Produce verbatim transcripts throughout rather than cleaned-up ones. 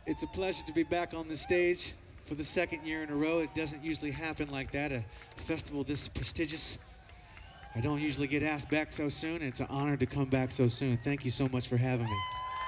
It's a pleasure to be back on the stage for the second year in a row. It doesn't usually happen like that, a festival this prestigious. I don't usually get asked back so soon, and it's an honor to come back so soon. Thank you so much for having me.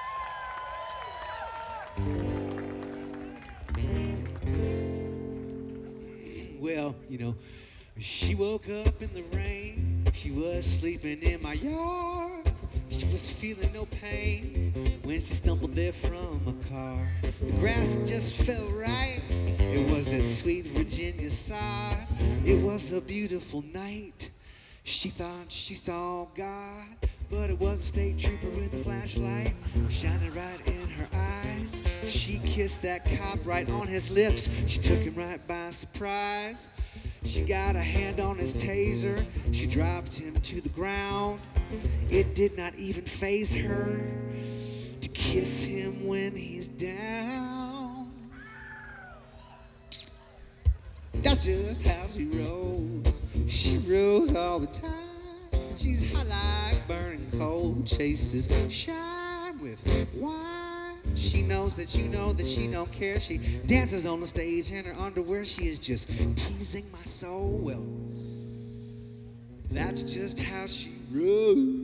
Well, you know, she woke up in the rain. She was sleeping in my yard. She was feeling no pain when she stumbled there from a car. The grass just felt right. It was that sweet Virginia sod. It was a beautiful night. She thought she saw God, but it was a state trooper with a flashlight shining right in her eyes. She kissed that cop right on his lips. She took him right by surprise. She got a hand on his taser. She dropped him to the ground. It did not even faze her to kiss him when he's down. That's just how she rolls. She rolls all the time. She's hot like burning coal. Chases shine with wine. She knows that you know that she don't care. She dances on the stage in her underwear. She is just teasing my soul. Well, that's just how she rolls.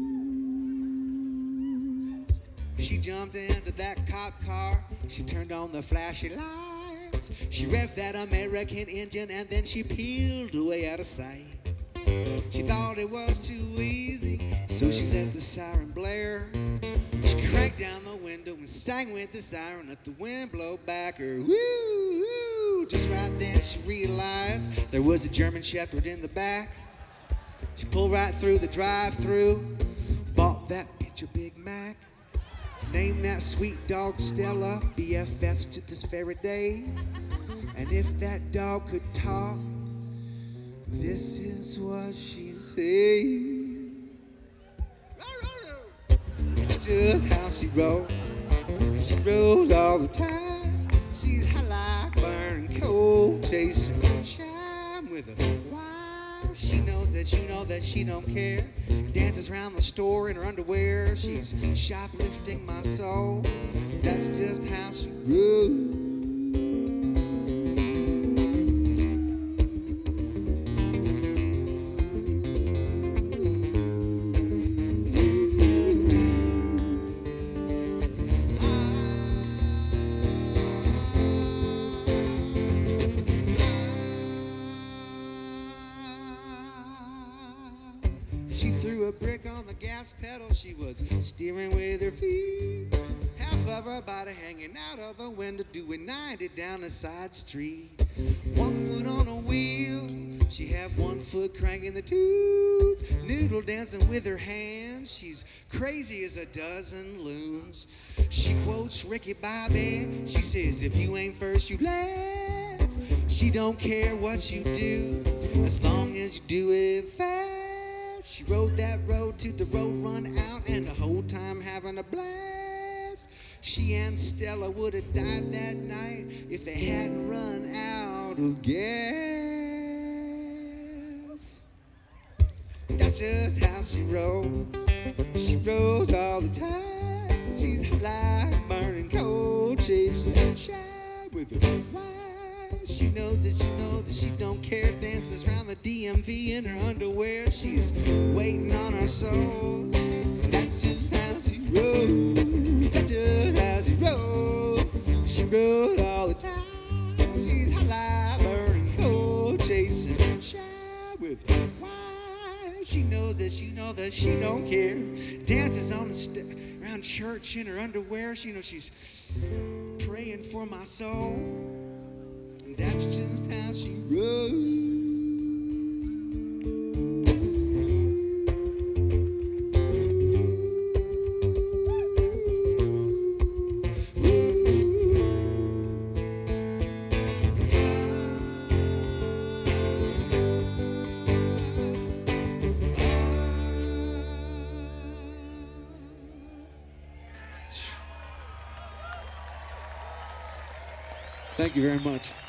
She jumped into that cop car. She turned on the flashy lights. She revved that American engine and then she peeled away out of sight. She thought it was too easy, so she let the siren blare. She cranked down the window and sang with the siren, let the wind blow back her. Woo, woo. Just right then she realized there was a German Shepherd in the back. She pulled right through the drive-through, bought that bitch a Big Mac. Named that sweet dog Stella, B F Fs to this very day. And if that dog could talk, this is what she said. That's just how she rolls. She rolls all the time. She's hot like burning coal, chasing shine with a wine. She knows that you know that she don't care. Dances around the store in her underwear. She's shoplifting my soul. That's just how she rolls. She threw a brick on the gas pedal. She was steering with her feet. Half of her body hanging out of the window, doing ninety down a side street. One foot on a wheel. She had one foot cranking the tooth. Noodle dancing with her hands. She's crazy as a dozen loons. She quotes Ricky Bobby. She says, if you ain't first, you last. She don't care what you do, as long as you do it fast. She rode that road to the road run out, and the whole time having a blast. She and Stella would have died that night if they hadn't run out of gas. That's just how she rolls. She rolls all the time. She's like burning coal, chasing shine with a wine. She knows that you know that she don't care. Dances around the D M V in her underwear. She's waiting on her soul. That's just how she rolls. That's just how she rolls. She rolls all the time. She's hot like burning coal, chasing shine with wine. She knows that you know that she don't care. Dances on the st- around church in her underwear. She knows she's praying for my soul. That's just how she rolls. Thank you very much.